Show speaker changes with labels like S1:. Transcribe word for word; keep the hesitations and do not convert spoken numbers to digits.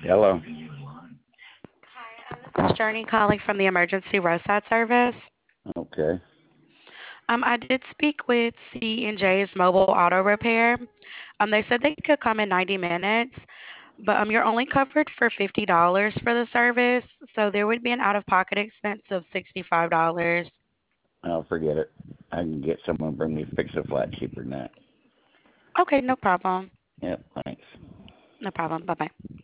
S1: Hello.
S2: Hi, um, this is Journey calling from the emergency roadside service.
S1: Okay.
S2: Um, I did speak with C and J's Mobile Auto Repair. Um, they said they could come in ninety minutes, but um, you're only covered for fifty dollars for the service, so there would be an out-of-pocket expense of sixty-five dollars.
S1: I'll forget it. I can get someone to bring me fix a flat cheaper than that.
S2: Okay, no problem.
S1: Yep. Thanks.
S2: No problem. Bye bye.